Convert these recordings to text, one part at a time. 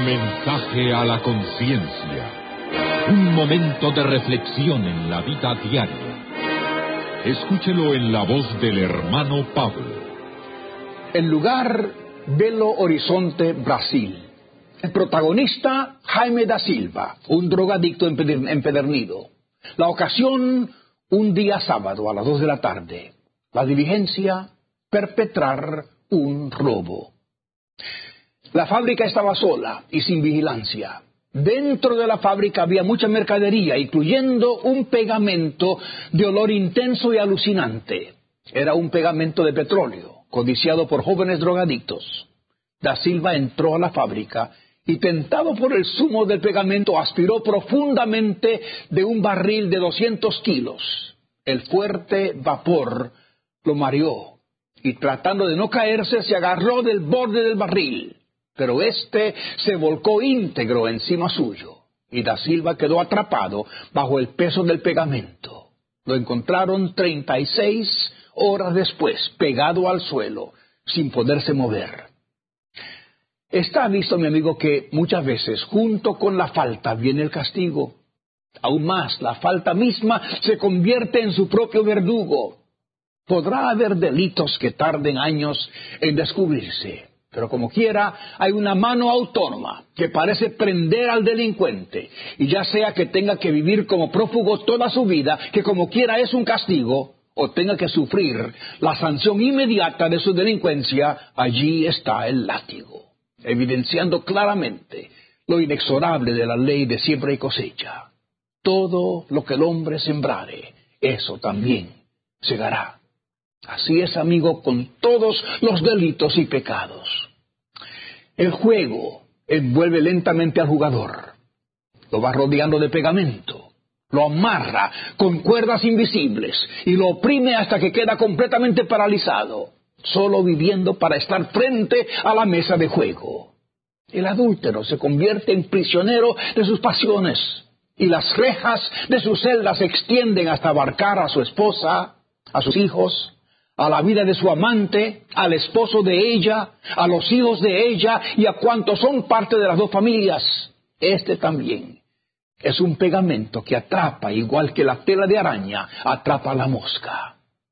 Mensaje a la conciencia. Un momento de reflexión en la vida diaria. Escúchelo en la voz del hermano Pablo. El lugar, Belo Horizonte, Brasil. El protagonista, Jaime da Silva, un drogadicto empedernido. La ocasión, un día sábado a las 2 de la tarde. La diligencia, perpetrar un robo. La fábrica estaba sola y sin vigilancia. Dentro de la fábrica había mucha mercadería, incluyendo un pegamento de olor intenso y alucinante. Era un pegamento de petróleo, codiciado por jóvenes drogadictos. Da Silva entró a la fábrica y, tentado por el zumo del pegamento, aspiró profundamente de un barril de 200 kilos. El fuerte vapor lo mareó y, tratando de no caerse, se agarró del borde del barril. Pero éste se volcó íntegro encima suyo, y da Silva quedó atrapado bajo el peso del pegamento. Lo encontraron 36 horas después, pegado al suelo, sin poderse mover. Está visto, mi amigo, que muchas veces, junto con la falta, viene el castigo. Aún más, la falta misma se convierte en su propio verdugo. Podrá haber delitos que tarden años en descubrirse, pero como quiera, hay una mano autónoma que parece prender al delincuente, y ya sea que tenga que vivir como prófugo toda su vida, que como quiera es un castigo, o tenga que sufrir la sanción inmediata de su delincuencia, allí está el látigo, evidenciando claramente lo inexorable de la ley de siembra y cosecha. Todo lo que el hombre sembrare, eso también segará. Así es, amigo, con todos los delitos y pecados. El juego envuelve lentamente al jugador. Lo va rodeando de pegamento, lo amarra con cuerdas invisibles y lo oprime hasta que queda completamente paralizado, solo viviendo para estar frente a la mesa de juego. El adúltero se convierte en prisionero de sus pasiones, y las rejas de su celda se extienden hasta abarcar a su esposa, a sus hijos, a la vida de su amante, al esposo de ella, a los hijos de ella y a cuantos son parte de las dos familias. Este también es un pegamento que atrapa, igual que la tela de araña atrapa a la mosca.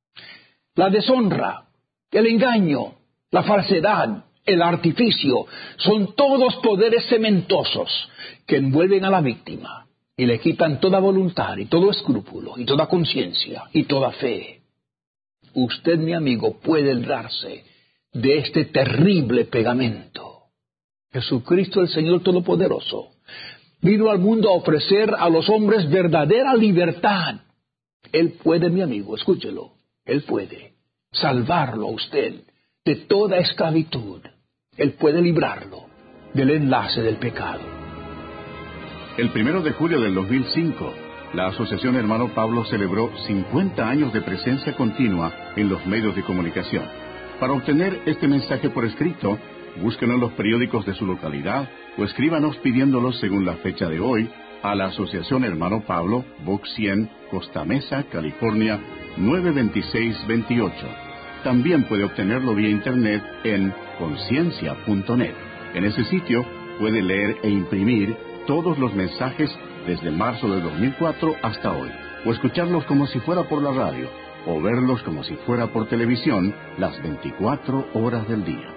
La deshonra, el engaño, la falsedad, el artificio, son todos poderes cementosos que envuelven a la víctima y le quitan toda voluntad y todo escrúpulo y toda conciencia y toda fe. Usted, mi amigo, puede librarse de este terrible pegamento. Jesucristo, el Señor Todopoderoso, vino al mundo a ofrecer a los hombres verdadera libertad. Él puede, mi amigo, escúchelo, Él puede salvarlo a usted de toda esclavitud. Él puede librarlo del enlace del pecado. El 1 de julio del 2005, la Asociación Hermano Pablo celebró 50 años de presencia continua en los medios de comunicación. Para obtener este mensaje por escrito, búsquenos en los periódicos de su localidad o escríbanos pidiéndolos según la fecha de hoy a la Asociación Hermano Pablo, Box 100, Costa Mesa, California, 92628. También puede obtenerlo vía internet en conciencia.net. En ese sitio puede leer e imprimir todos los mensajes desde marzo de 2004 hasta hoy, o escucharlos como si fuera por la radio, o verlos como si fuera por televisión las 24 horas del día.